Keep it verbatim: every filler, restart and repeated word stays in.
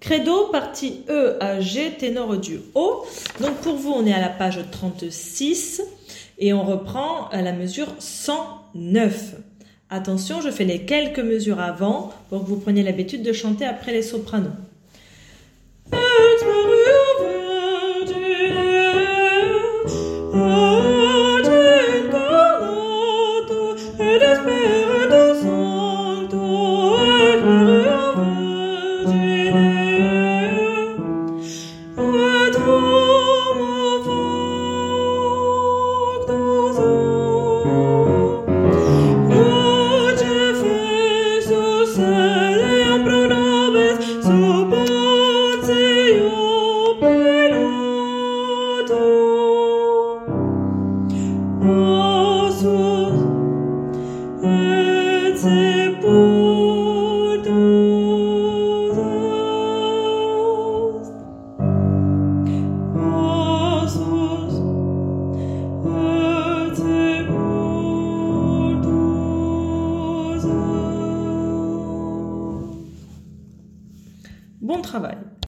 Credo, partie E à G, ténor du haut. Donc pour vous, on est à la page trente-six et on reprend à la mesure cent neuf. Attention, je fais les quelques mesures avant pour que vous preniez l'habitude de chanter après les sopranos. Bon travail.